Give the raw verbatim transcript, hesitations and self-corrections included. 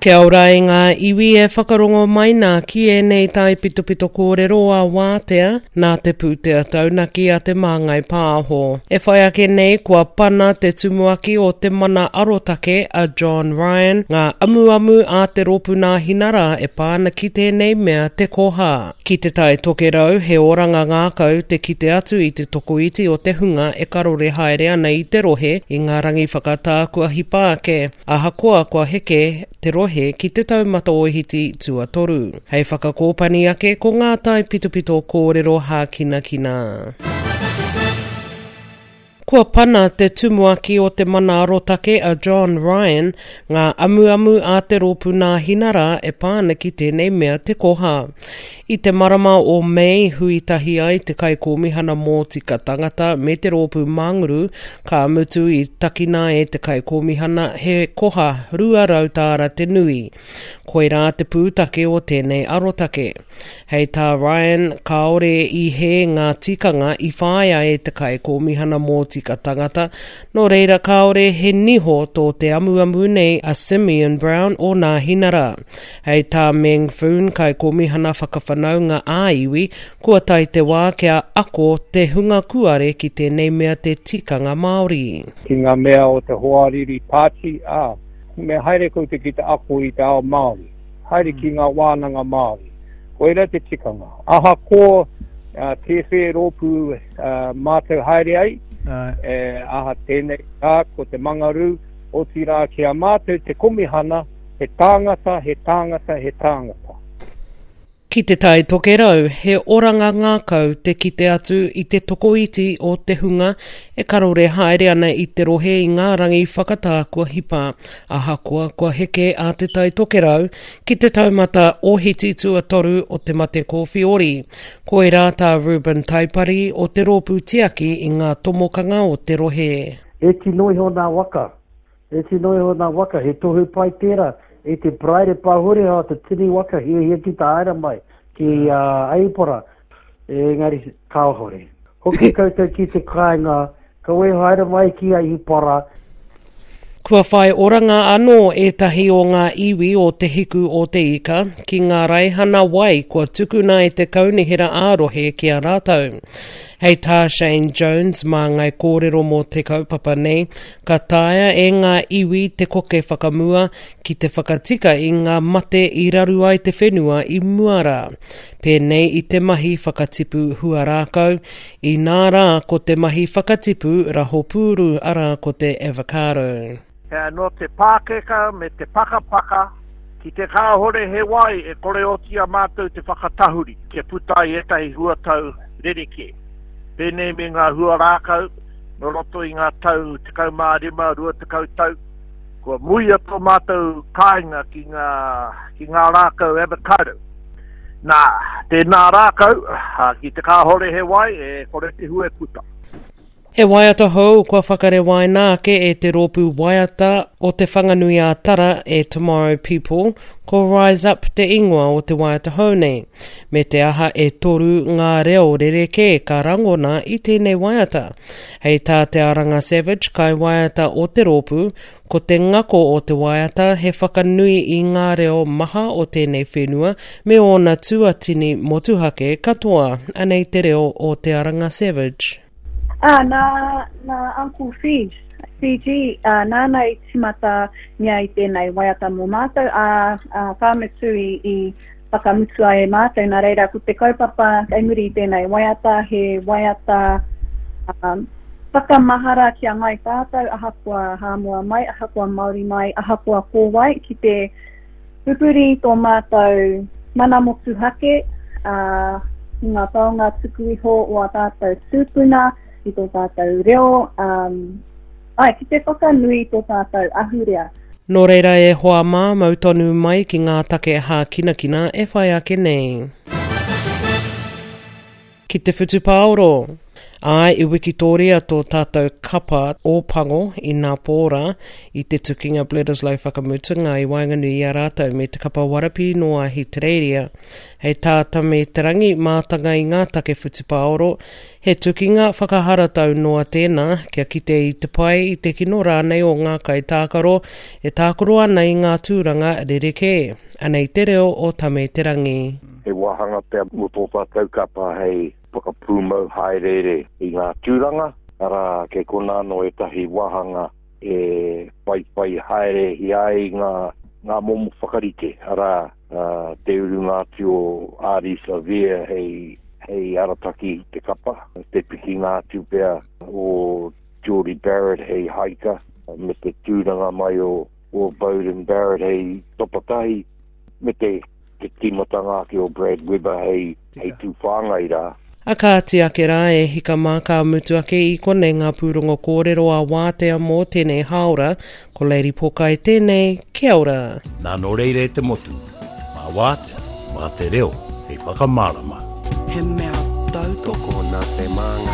Kia ora e ngā iwi e whakarongo mai nā ki e nei tai pitopito kōrero a wātea nā te pūtea taunaki a te māngai pāho. E whai ake nei kua pana te tumuaki o te mana arotake a John Ryan, ngā amuamu a te rōpuna hinara e pāna ki tēnei mea te koha. Ki te tai tokerau, he oranga ngākau te kite atu i te tokoiti o te hunga e karore haere ana i te rohe i ngā rangi whakatā kua hipa ake. Ahakoa kua heke te rohe ki te taumata o hiti tuatoru. Hei whakakōpani ake ko ngā tai pitopito kōrero hākina kina. Kua pana te tumuaki o te mana arotake a John Ryan, ngā amuamu a te rōpuna hinara e pāna ki tēnei mea te koha. I te marama o Mei huitahi ai te kaikōmihana mō tika tangata me te rōpu manguru, ka mutu i takina e te kaikōmihana he koha rua rautara te nui. Koe rā te pūtake o tēnei arotake. Hei tā Ryan, kaore i he ngā tikanga i whāia e te kaikōmihana mō tika tangata, no reira kaore he niho tō te amuamu nei a Simeon Brown o nā hinara. Hei tā Meng Foon kaikōmihana whakawhanaunga āiwi, kua tai te wā kia ako te hunga kuare ki tēnei mea te tikanga Māori. Ki ngā mea o te hoariri pāti, ā, me haere kou te ki te ako i te ao Māori. Haere ki ngā wānanga Māori. Koera te tikanga. Aha ko uh, te whē rōpu uh, mātou haere ai, uh, e, aha tēnei tā ko te mangaru o tira kia mātou te komihana, he tāngata, he tāngata, he tāngata. Ki te tai tokerau, he oranga ngākau te kite atu i te tokoiti o te hunga e karore haere ana i te rohe i ngā rangi whakatā kua hipa. Ahakoa kua heke a te tai tokerau ki te taumata o hiti tuatoru o te mate kōwhiori. Koe rā tā Ruben Taipari o te rōpu tiaki i ngā tomokanga o te rohe. E ti noi ho nā waka, e ti noi ho nā waka, he tohu pai tērā. E te praere pāhure hao te tiri waka hia hia ki tā aira mai, ki uh, Aipora, e ngari kaohore. Hoki koutou ki te kāinga, ka we haere mai ki Aipora. Kua whai oranga anō etahi o ngā iwi o te hiku o te ika, ki ngā raihana wai kua tukuna e te kaunihira ārohe ki a rātau. Hei tā Shane Jones mā ngai kōrero mō te kaupapa nei, ka tāia e ngā iwi te koke whakamua ki te whakatika i ngā mate i raru ai te whenua i muara. Pēnei i te mahi whakatipu hua rākau, i nā rā ko te mahi whakatipu rahopūru ara ko te avocado. Hea no te pākeka me te pakapaka, ki te kāhore he wai e kore o tia mātou te whakatahuri, ke putai e tahi huatau rereke. Pēnei me ngā hua rākau, no roto i ngā tau te kaumārima, rua te kautau, kua muia tō mātou kāinga ki ngā, ki ngā rākau avocado. Nā, tēnā rākau, ki te kāhore he wai e kore te hue puta. He waiata hou kua whakare wai nāke e te rōpu waiata o te whanganui a tara e Tomorrow People, ko Rise Up te ingoa o te waiata hou nei. Me te aha e toru ngā reo rereke ka rangona i tēnei waiata. Hei tā te Aranga Savage kai waiata o te rōpu, ko te ngako o te waiata he whakanui i ngā reo maha o tēnei whenua me ona tuatini motuhake katoa, anei te reo o te Aranga Savage. Ah, nā, nā Uncle Fiji, Fiji, uh, nāna i timata mea i tēnei waiata mō mātou, a uh, whāmutu i, i whakamutu ai e mātou, nā reira ko te kaupapa kei muri i tēnei waiata, he waiata um, whakamahara kia ngai tātou, ahakua hāmua mai, ahakua Māori mai, ahakua kōwai, ki te pupuri tō mātou mana motu hake, uh, ngā taonga tuku iho o a tātou tūpuna, i tō tātou reo, um, ai, ki te whakanui tō tātou ahurea. Nō reira e hoa mā mautonu mai ki ngā take hā kina kina e whai ake nei. Ki te whutu paoro. Ai, i Wikitoria tō tātou kapa o pango i ngā pōra i te tukinga Bledisloe whakamutunga i Wainganui i a rātou me te kapa warapi noa hi Tereiria. Hei tāta me te rangi mātanga i ngā take whutipaoro, he tukinga whakahara tau noa tēnā, kia kite i te pai i te kino rānei o ngā kai tākaro, e tākaro ana i ngā tūranga rereke. Anei te reo o tame te rangi. He wahanga pia mo tō tātou kapa hei whakapūmau haerere i ngā tūranga, ara ke konano e tahi wahanga e pai pai haere hi ai ngā, ngā momo whakarite, ara uh, te urunga tio Ari Savia hei, hei arataki te kapa, te piki ngā tiu pia o Geordie Barrett hei haika, me te tūranga mai o, o Bowden Barrett hei topatahi, me te te timatanga ki o Brad Weber hei, hei tūwhanga i rā. A ka ati ake rā e hika māka mutu ake i kone ngā pūrongo kōrero a wātea mō tēnei haora, ko Lady Poka i tēnei, kia ora. Nā no reire te motu, mā wātea, mā te reo, hei whakamārama. He mea tau toko nā te manga